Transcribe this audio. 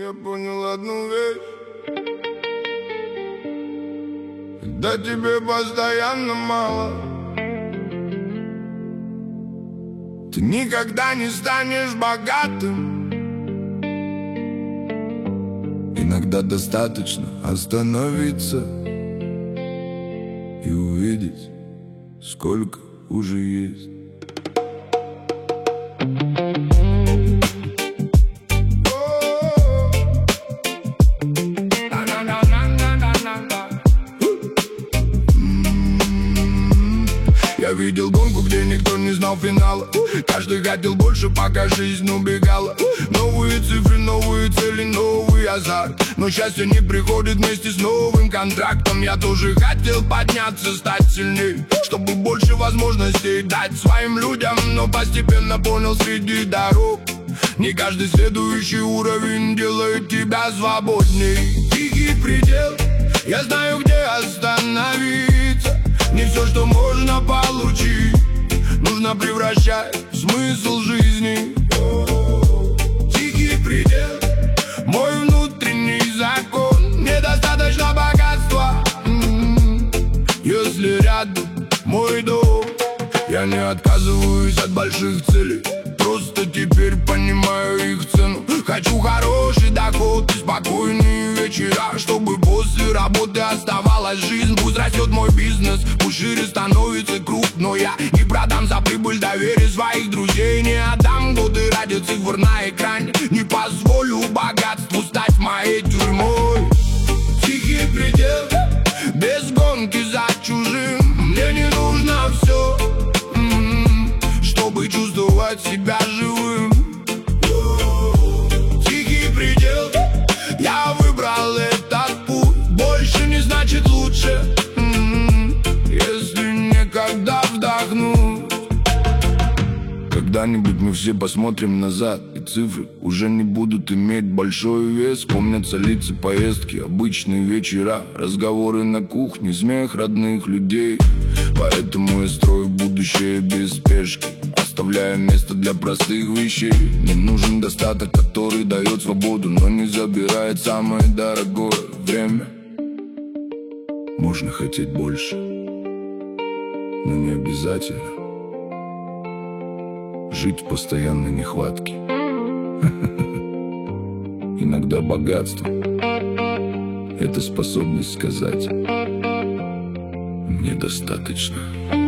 я понял одну вещь: когда тебе постоянно мало, ты никогда не станешь богатым. Иногда достаточно остановиться и увидеть, сколько уже есть. Я видел гонку, где никто не знал финала. Каждый хотел больше, пока жизнь убегала. Новые цифры, новые цели, новый азарт. Но счастье не приходит вместе с новым контрактом. Я тоже хотел подняться, стать сильней, чтобы больше возможностей дать своим людям. Но постепенно понял среди дорог, не каждый следующий уровень делает тебя свободней. Тихий предел, я знаю, где остановиться. Не все, что можно получить, нужно превращать в смысл жизни. Тихий предел, мой внутренний закон. Недостаточно богатства, если рядом мой дом. Я не отказываюсь от больших целей, просто теперь понимаю их цену. Хочу хороший доход и спокойные вечера, чтобы после работы оставалась жизнь. Пусть растет мой бизнес, пусть шире становится круг, но я не продам за прибыль доверие своих друзей. Не отдам годы ради цифр на экране, не позволю богатству стать моей тюрьмой. Тихий предел, без гонки за чужим. Мне не нужно все, чтобы чувствовать себя живым. Тихий предел, я выбрал этот путь. Больше не значит лучше, если некогда вдохнуть. Когда-нибудь мы все посмотрим назад, и цифры уже не будут иметь большой вес. Помнятся лица, поездки, обычные вечера, разговоры на кухне, смех родных людей. Поэтому я строю будущее без спешки, оставляя место для простых вещей. Мне нужен достаток, который дает свободу, но не забирает самое дорогое — время. Можно хотеть больше, но не обязательно жить в постоянной нехватке. Иногда богатство — это способность сказать: мне достаточно.